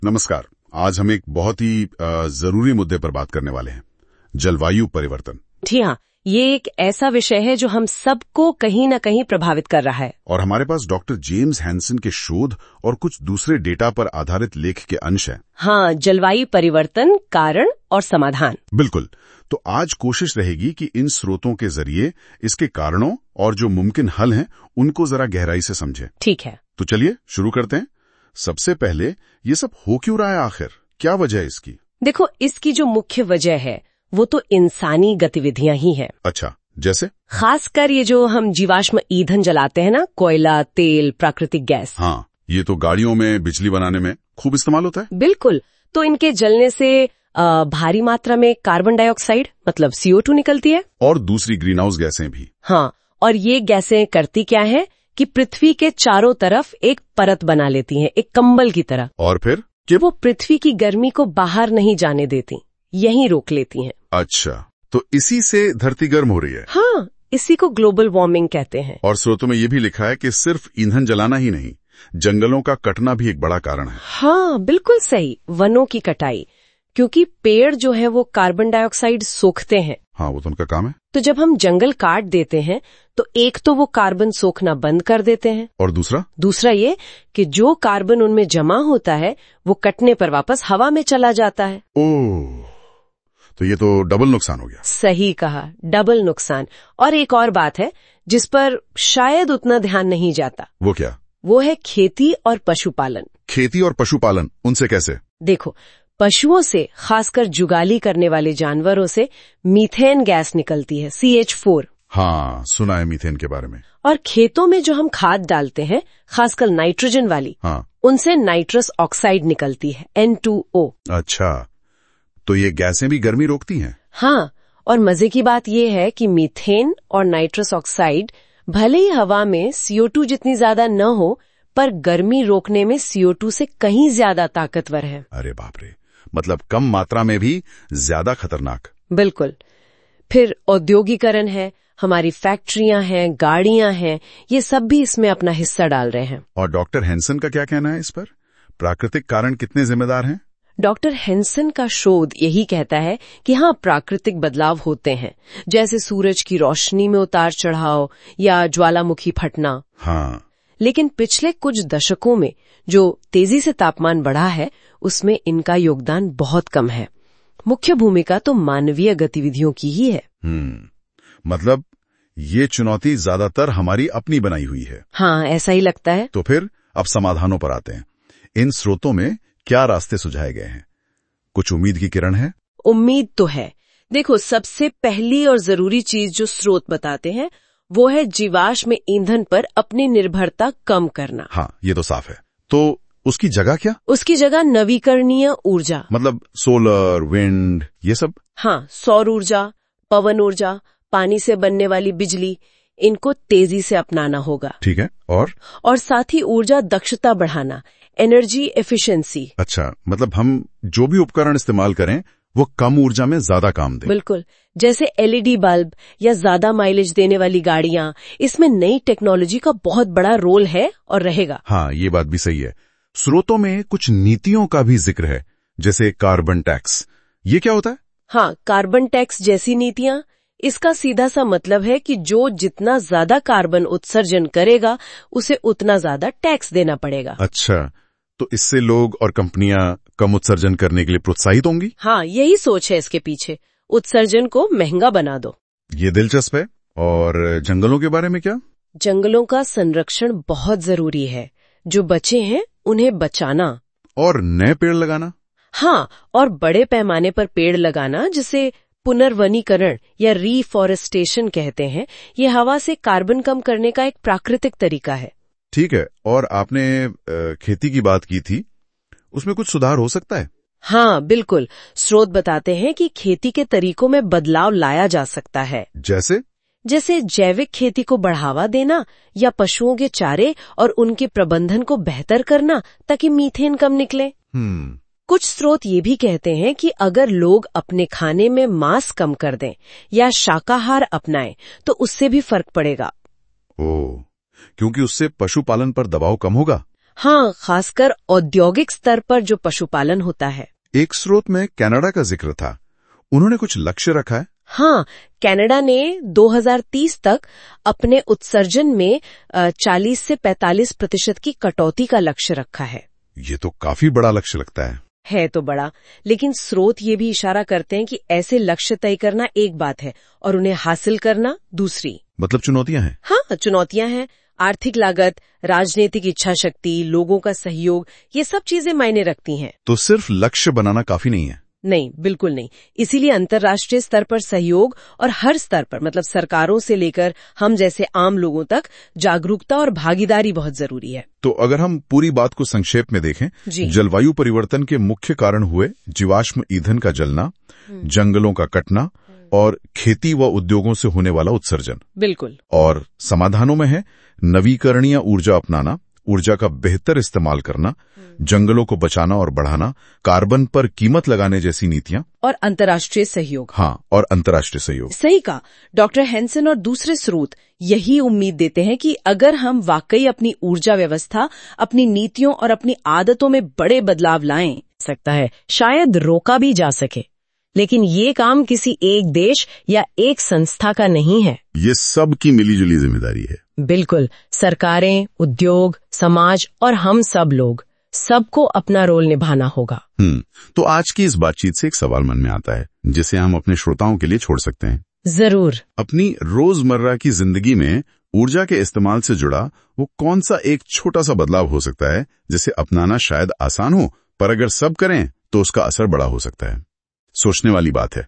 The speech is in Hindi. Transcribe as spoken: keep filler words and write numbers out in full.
नमस्कार। आज हम एक बहुत ही अ, जरूरी मुद्दे पर बात करने वाले हैं, जलवायु परिवर्तन। जी हाँ, ये एक ऐसा विषय है जो हम सबको कहीं न कहीं प्रभावित कर रहा है। और हमारे पास डॉक्टर जेम्स हैंसन के शोध और कुछ दूसरे डेटा पर आधारित लेख के अंश हैं। हाँ, जलवायु परिवर्तन, कारण और समाधान। बिल्कुल। तो आज कोशिश रहेगी कि इन स्रोतों के जरिए इसके कारणों और जो मुमकिन हल हैं उनको जरा गहराई से समझें। ठीक है। तो चलिए शुरू करते हैं। सबसे पहले ये सब हो क्यों रहा है, आखिर क्या वजह है इसकी? देखो, इसकी जो मुख्य वजह है वो तो इंसानी गतिविधियां ही है। अच्छा, जैसे? खासकर ये जो हम जीवाश्म ईंधन जलाते हैं ना, कोयला, तेल, प्राकृतिक गैस। हाँ, ये तो गाड़ियों में बिजली बनाने में खूब इस्तेमाल होता है। बिल्कुल। तो इनके जलने से आ, भारी मात्रा में कार्बन डाइऑक्साइड मतलब सी ओ टू निकलती है और दूसरी ग्रीन हाउस गैसें भी। हाँ, और ये गैसें करती क्या है कि पृथ्वी के चारों तरफ एक परत बना लेती हैं, एक कंबल की तरह। और फिर कि वो पृथ्वी की गर्मी को बाहर नहीं जाने देती, यहीं रोक लेती हैं। अच्छा, तो इसी से धरती गर्म हो रही है। हाँ, इसी को ग्लोबल वार्मिंग कहते हैं। और स्रोतों में ये भी लिखा है कि सिर्फ ईंधन जलाना ही नहीं, जंगलों का कटना भी एक बड़ा कारण है। हाँ, बिल्कुल सही। वनों की कटाई, क्योंकि पेड़ जो है वो कार्बन डाइऑक्साइड सोखते हैं। हाँ, वो तो उनका काम है। तो जब हम जंगल काट देते हैं तो एक तो वो कार्बन सोखना बंद कर देते हैं, और दूसरा दूसरा ये कि जो कार्बन उनमें जमा होता है वो कटने पर वापस हवा में चला जाता है। ओह, तो ये तो डबल नुकसान हो गया। सही कहा, डबल नुकसान। और एक और बात है जिस पर शायद उतना ध्यान नहीं जाता। वो क्या? वो है खेती और पशुपालन। खेती और पशुपालन, उनसे कैसे? देखो, पशुओं से, खासकर जुगाली करने वाले जानवरों से मीथेन गैस निकलती है, सी एच फोर। हाँ, सुना है मीथेन के बारे में। और खेतों में जो हम खाद डालते हैं, खासकर नाइट्रोजन वाली, हाँ, उनसे नाइट्रस ऑक्साइड निकलती है, एन टू ओ। अच्छा, तो ये गैसें भी गर्मी रोकती हैं? हाँ, और मजे की बात यह है कि मीथेन और नाइट्रस ऑक्साइड भले ही हवा में सी ओ टू जितनी ज्यादा न हो, पर गर्मी रोकने में सी ओ टू से कहीं ज्यादा ताकतवर है। अरे बाप रे, मतलब कम मात्रा में भी ज्यादा खतरनाक। बिल्कुल। फिर औद्योगिकरण है, हमारी फैक्ट्रियां हैं, गाड़ियां हैं, ये सब भी इसमें अपना हिस्सा डाल रहे हैं। और डॉक्टर हैंसन का क्या कहना है इस पर? प्राकृतिक कारण कितने जिम्मेदार हैं? डॉक्टर हैंसन का शोध यही कहता है कि हाँ, प्राकृतिक बदलाव होते हैं, जैसे सूरज की रोशनी में उतार चढ़ाव या ज्वालामुखी फटना। हाँ, लेकिन पिछले कुछ दशकों में जो तेजी से तापमान बढ़ा है उसमें इनका योगदान बहुत कम है। मुख्य भूमिका तो मानवीय गतिविधियों की ही है। हम्म, मतलब ये चुनौती ज्यादातर हमारी अपनी बनाई हुई है। हाँ, ऐसा ही लगता है। तो फिर अब समाधानों पर आते हैं। इन स्रोतों में क्या रास्ते सुझाए गए हैं? कुछ उम्मीद की किरण है? उम्मीद तो है। देखो, सबसे पहली और जरूरी चीज जो स्रोत बताते हैं वो है जीवाश्म ईंधन पर अपनी निर्भरता कम करना। हाँ, ये तो साफ है। तो उसकी जगह क्या? उसकी जगह नवीकरणीय ऊर्जा, मतलब सोलर, विंड, ये सब? हाँ, सौर ऊर्जा, पवन ऊर्जा, पानी से बनने वाली बिजली, इनको तेजी से अपनाना होगा। ठीक है। और और साथ ही ऊर्जा दक्षता बढ़ाना, एनर्जी एफिशिएंसी। अच्छा, मतलब हम जो भी उपकरण इस्तेमाल करें वो कम ऊर्जा में ज्यादा काम दें। बिल्कुल। जैसे एल ई डी बल्ब या ज्यादा माइलेज देने वाली गाड़ियां, इसमें नई टेक्नोलॉजी का बहुत बड़ा रोल है और रहेगा। हाँ, ये बात भी सही है। स्रोतों में कुछ नीतियों का भी जिक्र है, जैसे कार्बन टैक्स। ये क्या होता है? हाँ, कार्बन टैक्स जैसी नीतियां, इसका सीधा सा मतलब है कि जो जितना ज्यादा कार्बन उत्सर्जन करेगा उसे उतना ज्यादा टैक्स देना पड़ेगा। अच्छा, तो इससे लोग और कंपनियां कम उत्सर्जन करने के लिए प्रोत्साहित होंगी? हाँ, यही सोच है इसके पीछे। उत्सर्जन को महंगा बना दो। ये दिलचस्प है। और जंगलों के बारे में क्या? जंगलों का संरक्षण बहुत जरूरी है। जो बचे हैं उन्हें बचाना और नए पेड़ लगाना। हाँ, और बड़े पैमाने पर पेड़ लगाना, जिसे पुनर्वनीकरण या रीफॉरेस्टेशन कहते हैं, ये हवा से कार्बन कम करने का एक प्राकृतिक तरीका है। ठीक है। और आपने आ, खेती की बात की थी, उसमें कुछ सुधार हो सकता है? हाँ, बिल्कुल। स्रोत बताते हैं कि खेती के तरीकों में बदलाव लाया जा सकता है। जैसे? जैसे जैविक खेती को बढ़ावा देना या पशुओं के चारे और उनके प्रबंधन को बेहतर करना ताकि मीथेन कम निकले। हम्म कुछ स्रोत ये भी कहते हैं कि अगर लोग अपने खाने में मांस कम कर दें या शाकाहार अपनाएं तो उससे भी फर्क पड़ेगा। ओह, क्योंकि उससे पशुपालन पर दबाव कम होगा। हाँ, खासकर औद्योगिक स्तर पर जो पशुपालन होता है। एक स्रोत में कनाडा का जिक्र था, उन्होंने कुछ लक्ष्य रखा है? हाँ, कनाडा ने दो हज़ार तीस तक अपने उत्सर्जन में चालीस से पैंतालीस प्रतिशत की कटौती का लक्ष्य रखा है। ये तो काफी बड़ा लक्ष्य लगता है। है तो बड़ा, लेकिन स्रोत ये भी इशारा करते हैं कि ऐसे लक्ष्य तय करना एक बात है और उन्हें हासिल करना दूसरी। मतलब चुनौतियां हैं? हाँ, चुनौतियां हैं। आर्थिक लागत, राजनीतिक इच्छा शक्ति, लोगों का सहयोग, ये सब चीजें मायने रखती हैं। तो सिर्फ लक्ष्य बनाना काफी नहीं है? नहीं, बिल्कुल नहीं। इसीलिए अंतर्राष्ट्रीय स्तर पर सहयोग और हर स्तर पर, मतलब सरकारों से लेकर हम जैसे आम लोगों तक, जागरूकता और भागीदारी बहुत जरूरी है। तो अगर हम पूरी बात को संक्षेप में देखें, जलवायु परिवर्तन के मुख्य कारण हुए जीवाश्म ईंधन का जलना, जंगलों का कटना और खेती व उद्योगों से होने वाला उत्सर्जन। बिल्कुल। और समाधानों में है नवीकरणीय ऊर्जा अपनाना, ऊर्जा का बेहतर इस्तेमाल करना, जंगलों को बचाना और बढ़ाना, कार्बन पर कीमत लगाने जैसी नीतियां और अंतर्राष्ट्रीय सहयोग। हाँ, और अंतर्राष्ट्रीय सहयोग। सही कहा। डॉक्टर हैंसन और दूसरे स्रोत यही उम्मीद देते हैं कि अगर हम वाकई अपनी ऊर्जा व्यवस्था, अपनी नीतियों और अपनी आदतों में बड़े बदलाव लाएं, सकता है शायद रोका भी जा सके। लेकिन ये काम किसी एक देश या एक संस्था का नहीं है, ये सब की मिलीजुली जिम्मेदारी है। बिल्कुल। सरकारें, उद्योग, समाज और हम सब लोग, सबको अपना रोल निभाना होगा। हम्म तो आज की इस बातचीत से एक सवाल मन में आता है, जिसे हम अपने श्रोताओं के लिए छोड़ सकते हैं। जरूर। अपनी रोजमर्रा की जिंदगी में ऊर्जा के इस्तेमाल से जुड़ा वो कौन सा एक छोटा सा बदलाव हो सकता है जिसे अपनाना शायद आसान हो, पर अगर सब करें तो उसका असर बड़ा हो सकता है। सोचने वाली बात है।